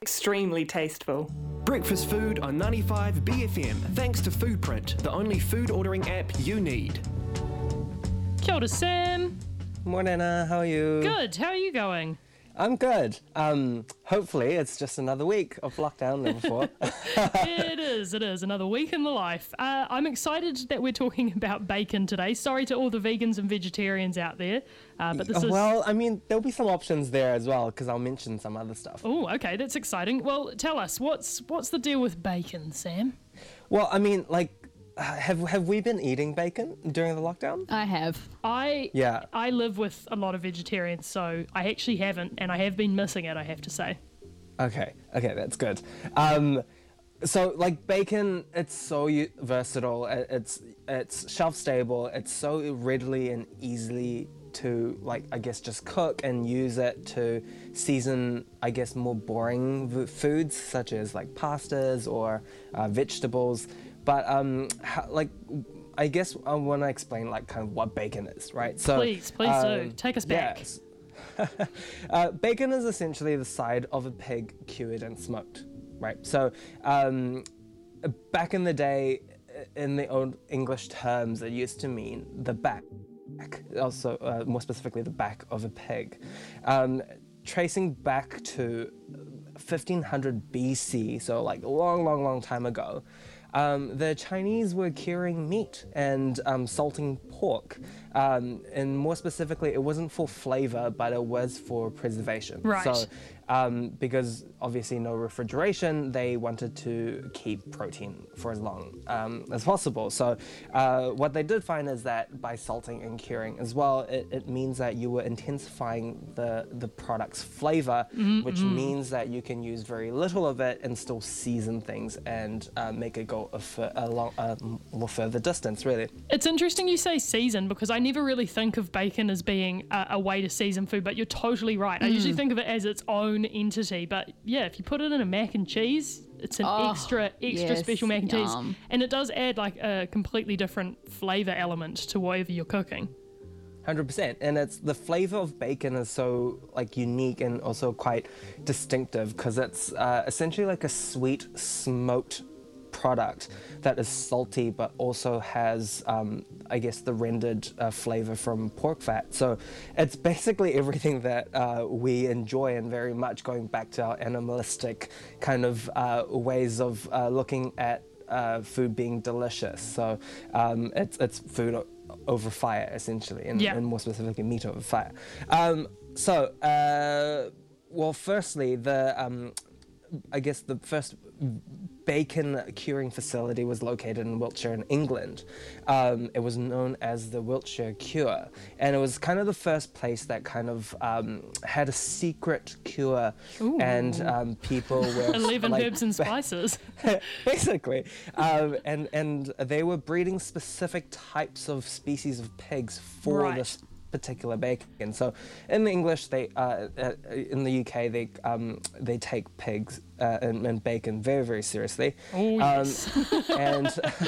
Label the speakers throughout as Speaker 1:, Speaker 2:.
Speaker 1: extremely tasteful.
Speaker 2: Breakfast food on 95 BFM, thanks to Foodprint, the only food ordering app you need.
Speaker 3: Kia ora, Sam.
Speaker 4: Morning, Anna. How are you?
Speaker 3: Good. How are you going?
Speaker 4: I'm good. Hopefully it's just another week of lockdown than before.
Speaker 3: It is. Another week in the life. I'm excited that we're talking about bacon today. Sorry to all the vegans and vegetarians out there, but this is...
Speaker 4: Well, I mean, there'll be some options there as well, because I'll mention some other stuff.
Speaker 3: Oh, okay, that's exciting. Well, tell us, what's the deal with bacon, Sam?
Speaker 4: Well, I mean, like, have we been eating bacon during the lockdown?
Speaker 5: I have.
Speaker 3: I live with a lot of vegetarians, so I actually haven't, and I have been missing it, I have to say.
Speaker 4: Okay, that's good. So, like, bacon, it's so versatile. It's shelf stable. It's so readily and easily to, like, I guess, just cook and use it to season, I guess, more boring foods such as like pastas or vegetables. But I guess I want to explain like kind of what bacon is, right? So
Speaker 3: please do. Take us back.
Speaker 4: Yes. Bacon is essentially the side of a pig cured and smoked, right? So back in the day, in the old English terms, it used to mean the back, also more specifically the back of a pig. Tracing back to 1500 BC, so like a long time ago, the Chinese were curing meat and salting pork. And more specifically, it wasn't for flavor, but it was for preservation.
Speaker 3: Right.
Speaker 4: So, because obviously no refrigeration, they wanted to keep protein for as long as possible. So what they did find is that by salting and curing as well, it means that you were intensifying the product's flavor, which means that you can use very little of it and still season things and make it go a more further distance, really.
Speaker 3: It's interesting you say season, because I never really think of bacon as being a way to season food, but you're totally right. I usually think of it as its own entity, but yeah, if you put it in a mac and cheese, it's an extra
Speaker 5: yes,
Speaker 3: special mac and cheese,
Speaker 5: yum.
Speaker 3: and it does add like a completely different flavor element to whatever you're cooking.
Speaker 4: 100%, and it's the flavor of bacon is so like unique and also quite distinctive because it's essentially like a sweet smoked product that is salty but also has I guess the rendered flavor from pork fat. So it's basically everything that we enjoy, and very much going back to our animalistic kind of ways of looking at food being delicious. So it's food over fire essentially, and more specifically meat over fire. Well, firstly, I guess the first bacon curing facility was located in Wiltshire in England. It was known as the Wiltshire Cure, and it was kind of the first place that kind of had a secret cure. Ooh. And people were
Speaker 3: 11 herbs and spices.
Speaker 4: Basically, and they were breeding specific types of species of pigs for this particular bacon. So in the English, in the UK, they take pigs and bacon very, very seriously.
Speaker 3: Oh, yes.
Speaker 4: And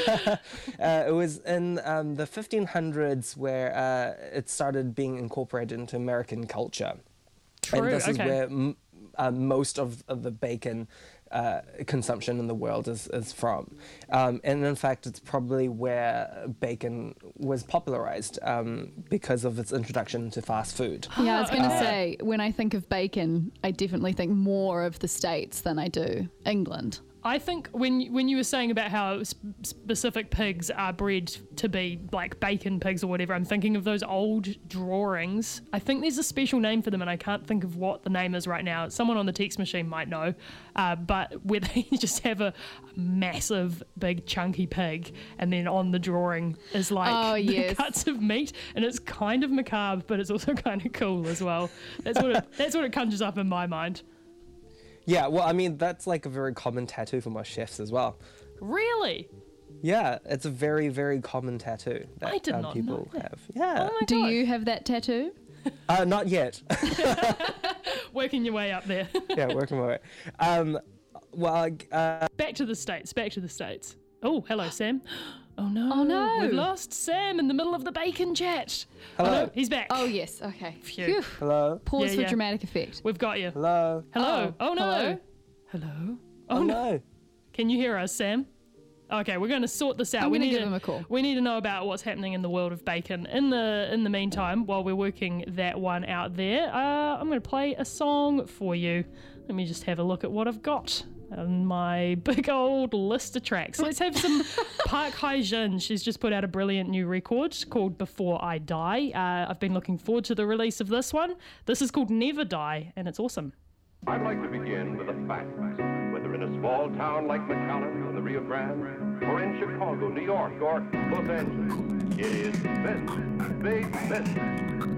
Speaker 4: it was in the 1500s where it started being incorporated into American culture.
Speaker 3: True,
Speaker 4: and this is where most of the bacon consumption in the world is from. And in fact, it's probably where bacon was popularized because of its introduction to fast food.
Speaker 5: Yeah, I was going to say, when I think of bacon, I definitely think more of the States than I do England.
Speaker 3: I think when you were saying about how specific pigs are bred to be like bacon pigs or whatever, I'm thinking of those old drawings. I think there's a special name for them, and I can't think of what the name is right now. Someone on the text machine might know, but where they just have a massive, big, chunky pig, and then on the drawing is like the cuts of meat, and it's kind of macabre, but it's also kind of cool as well. That's what it conjures up in my mind.
Speaker 4: Yeah, well, I mean, that's like a very common tattoo for most chefs as well.
Speaker 3: Really?
Speaker 4: Yeah, it's a very, very common tattoo that
Speaker 3: I did not
Speaker 4: people
Speaker 3: know that.
Speaker 4: have. Yeah.
Speaker 3: Oh my
Speaker 5: Do
Speaker 3: God.
Speaker 5: you have that tattoo?
Speaker 4: Not yet.
Speaker 3: Working your way up there.
Speaker 4: Yeah, working my way.
Speaker 3: Back to the States. Oh, hello, Sam. Oh no.
Speaker 5: Oh no.
Speaker 3: We've lost Sam in the middle of the bacon chat.
Speaker 4: Hello.
Speaker 3: Oh, no, he's back.
Speaker 5: Oh yes, okay.
Speaker 3: Phew.
Speaker 5: Phew.
Speaker 4: Hello.
Speaker 5: Pause
Speaker 3: Yeah,
Speaker 5: for
Speaker 3: yeah.
Speaker 5: dramatic effect.
Speaker 3: We've got you.
Speaker 4: Hello.
Speaker 3: Hello. Oh no.
Speaker 5: Hello.
Speaker 3: Hello?
Speaker 4: Oh no.
Speaker 3: Can you hear us, Sam? Okay, we're going to sort this out.
Speaker 5: I'm going to give him a call.
Speaker 3: We need to know about what's happening in the world of bacon. In the meantime, while we're working that one out there, I'm going to play a song for you. Let me just have a look at what I've got on my big old list of tracks. Let's have some Park Hae-jin. She's just put out a brilliant new record called Before I Die. I've been looking forward to the release of this one. This is called Never Die, and it's awesome.
Speaker 1: I'd like to begin with a fact. Whether in a small town like McAllen on the Rio Grande, or in Chicago, New York, or Los Angeles, it is business, big business.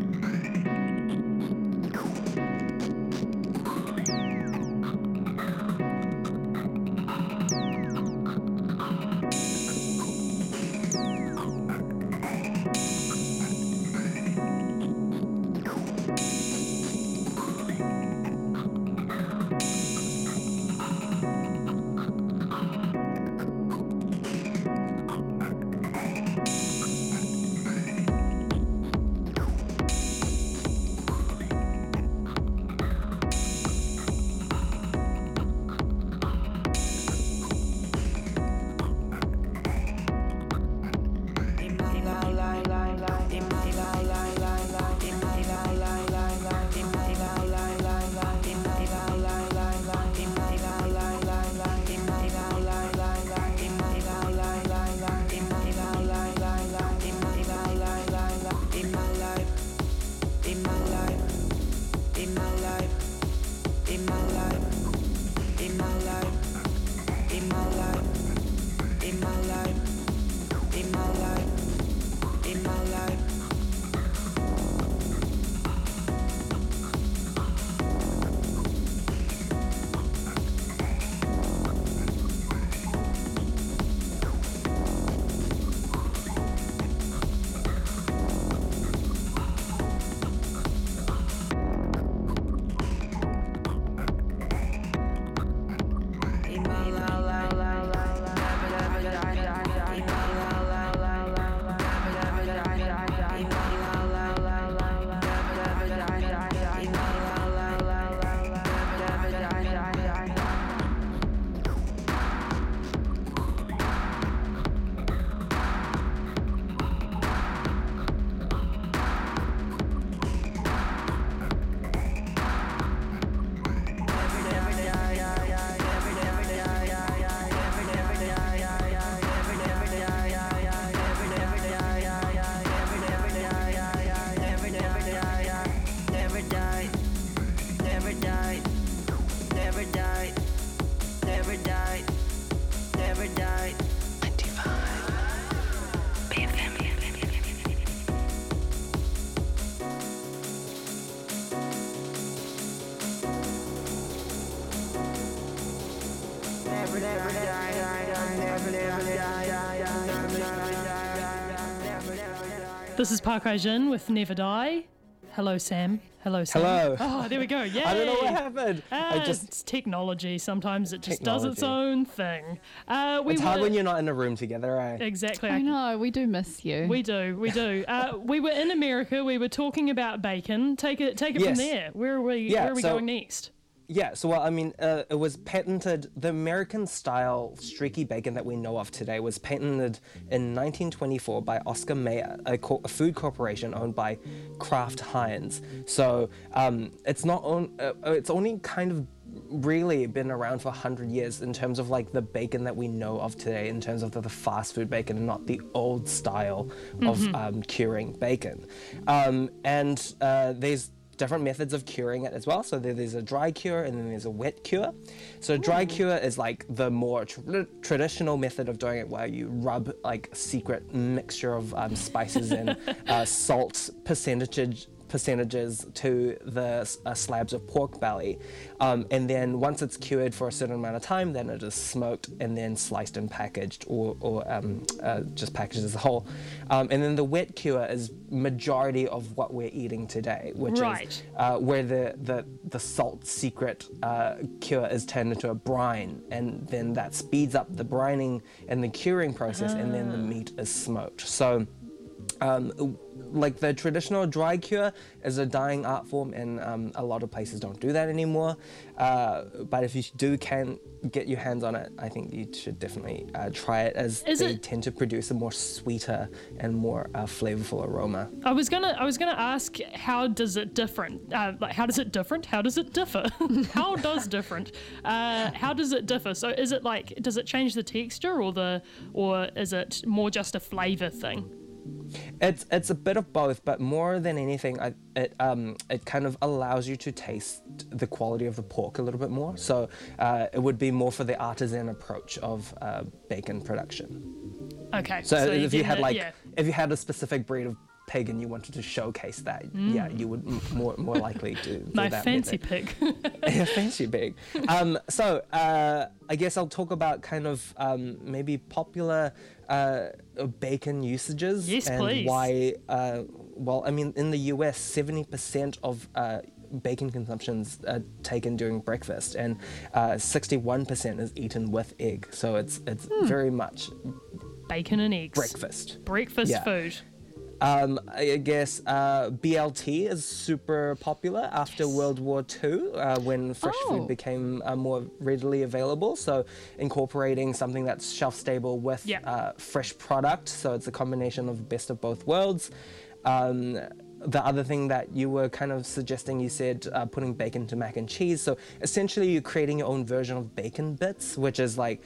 Speaker 3: This is Park Hae-jin with Never Die. Hello, Sam. Hello, Sam.
Speaker 4: Hello.
Speaker 3: Oh, there we go. Yay.
Speaker 4: I don't know what happened.
Speaker 3: It's technology. Sometimes it just does its
Speaker 4: Technology.
Speaker 3: own thing.
Speaker 4: It's hard when you're not in a room together, right?
Speaker 3: Exactly.
Speaker 5: I know, we do miss you.
Speaker 3: We do. We were in America. We were talking about bacon. Take it from
Speaker 4: Yes.
Speaker 3: there. Where are we
Speaker 4: Yeah, so-
Speaker 3: going next?
Speaker 4: Yeah, so well, I mean, it was patented. The American-style streaky bacon that we know of today was patented in 1924 by Oscar Mayer, a food corporation owned by Kraft Heinz. So it's only kind of really been around for 100 years in terms of like the bacon that we know of today, in terms of the fast food bacon and not the old style of curing bacon. And there's different methods of curing it as well. So there's a dry cure and then there's a wet cure. So dry cure is like the more traditional method of doing it, where you rub like a secret mixture of spices and salt percentages to the slabs of pork belly, and then once it's cured for a certain amount of time, then it is smoked and then sliced and packaged, or just packaged as a whole. And then the wet cure is majority of what we're eating today, which is where the salt secret cure is turned into a brine, and then that speeds up the brining and the curing process, and then the meat is smoked. So like the traditional dry cure is a dying art form, and a lot of places don't do that anymore. But if you can get your hands on it, I think you should definitely try it, as they tend to produce a more sweeter and more flavorful aroma.
Speaker 3: I was gonna ask, how does it different? How does it differ? How does it differ? So is it like, does it change the texture or is it more just a flavor thing?
Speaker 4: It's a bit of both, but more than anything, it kind of allows you to taste the quality of the pork a little bit more. So it would be more for the artisan approach of bacon production.
Speaker 3: Okay.
Speaker 4: So if you had if you had a specific breed of pig and you wanted to showcase that, you would more likely do
Speaker 3: my
Speaker 4: that
Speaker 3: fancy
Speaker 4: method.
Speaker 3: pig.
Speaker 4: Yeah, fancy pig. So I guess I'll talk about kind of maybe popular bacon usages.
Speaker 3: Yes,
Speaker 4: and
Speaker 3: please.
Speaker 4: Why? Well, I mean, in the US, 70% of bacon consumption's taken during breakfast, and 61% is eaten with egg. So it's very much
Speaker 3: Bacon and eggs.
Speaker 4: breakfast.
Speaker 3: Yeah. Food.
Speaker 4: I guess BLT is super popular after World War II when fresh food became more readily available. So incorporating something that's shelf stable with fresh product. So it's a combination of the best of both worlds. The other thing that you were kind of suggesting, you said putting bacon to mac and cheese. So essentially you're creating your own version of bacon bits, which is like...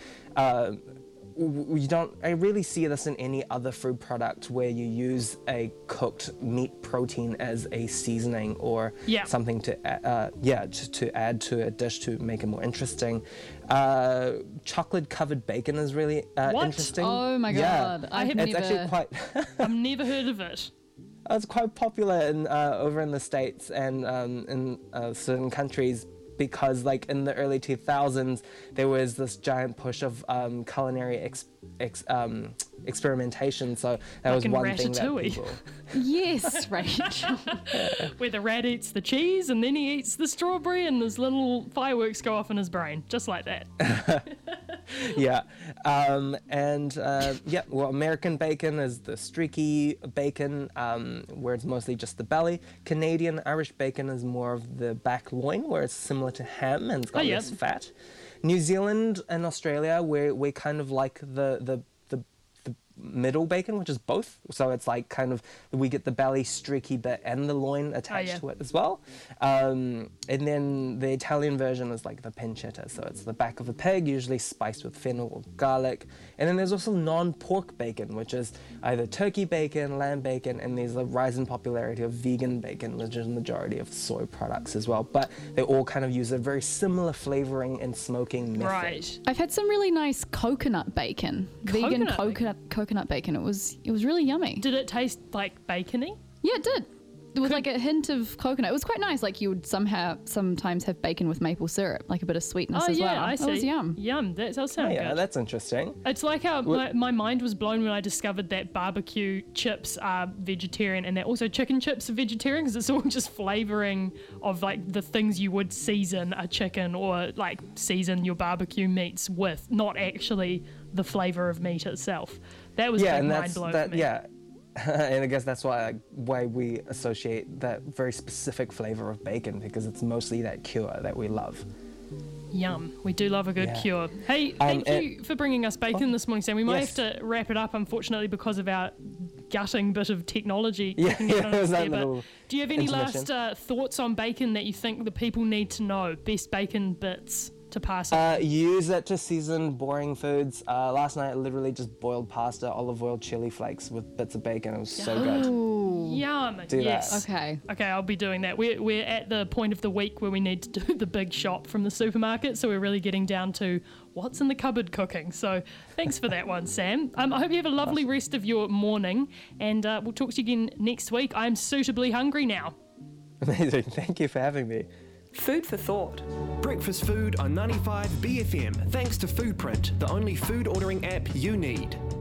Speaker 4: I really see this in any other food product where you use a cooked meat protein as a seasoning or something to add to a dish to make it more interesting. Chocolate covered bacon is really interesting.
Speaker 5: Oh my god!
Speaker 3: I've never heard of it.
Speaker 4: It's quite popular in over in the States and in certain countries. Because like in the early 2000s, there was this giant push of culinary experimentation. So that was one thing that people...
Speaker 5: Yes, Rachel.
Speaker 3: Where the rat eats the cheese and then he eats the strawberry and his little fireworks go off in his brain, just like that. Well, American bacon is the streaky bacon, where it's mostly just the belly. Canadian Irish bacon is more of the back loin, where it's similar to ham and it's got less fat. New Zealand and Australia, where we kind of like the middle bacon, which is both. So it's like kind of, we get the belly streaky bit and the loin attached to it as well. And then the Italian version is like the pancetta. So it's the back of a pig, usually spiced with fennel or garlic. And then there's also non-pork bacon, which is either turkey bacon, lamb bacon, and there's a rise in popularity of vegan bacon, which is the majority of soy products as well. But they all kind of use a very similar flavoring and smoking method. Right.
Speaker 5: I've had some really nice coconut bacon. Vegan coconut bacon. It was really yummy.
Speaker 3: Did it taste like bacony?
Speaker 5: Yeah, it did. There was like a hint of coconut. It was quite nice. Like you would sometimes have bacon with maple syrup, like a bit of sweetness as well.
Speaker 3: I see.
Speaker 5: It was yum.
Speaker 3: Yum. That does sound good.
Speaker 4: That's interesting.
Speaker 3: It's like how my mind was blown when I discovered that barbecue chips are vegetarian and that also chicken chips are vegetarian, because it's all just flavoring of like the things you would season a chicken or like season your barbecue meats with, not actually the flavor of meat itself. That was a big mind blow for me.
Speaker 4: Yeah. And I guess that's why we associate that very specific flavor of bacon, because it's mostly that cure that we love.
Speaker 3: Yum. We do love a good cure. Hey, thank you for bringing us bacon this morning, Sam. We might have to wrap it up, unfortunately, because of our gutting bit of technology. Do you have any last thoughts on bacon that you think the people need to know? Best bacon bits to pass on?
Speaker 4: Use it to season boring foods. Last night I literally just boiled pasta, olive oil, chili flakes with bits of bacon. It was so good.
Speaker 3: Yum.
Speaker 4: Do
Speaker 3: yes.
Speaker 4: that.
Speaker 3: Okay, I'll be doing that. We're at the point of the week where we need to do the big shop from the supermarket, so we're really getting down to what's in the cupboard cooking. So thanks for that one, Sam. I hope you have a lovely rest of your morning, and we'll talk to you again next week. I'm suitably hungry now.
Speaker 4: Amazing. Thank you for having me.
Speaker 2: Food for thought. Breakfast food on 95 BFM, thanks to Foodprint, the only food ordering app you need.